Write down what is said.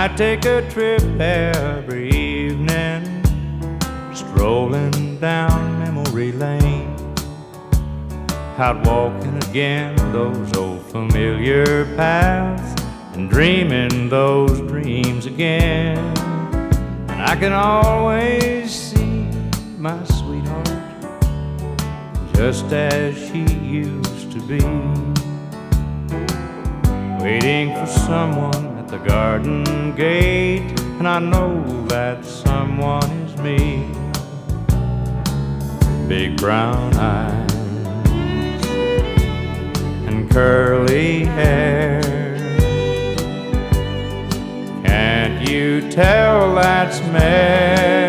I take a trip every evening, strolling down memory lane, out walking again those old familiar paths, and dreaming those dreams again. And I can always see my sweetheart just as she used to be, waiting for someone at the garden gate, and I know that someone is me. Big brown eyes and curly hair, can't you tell that's Mary?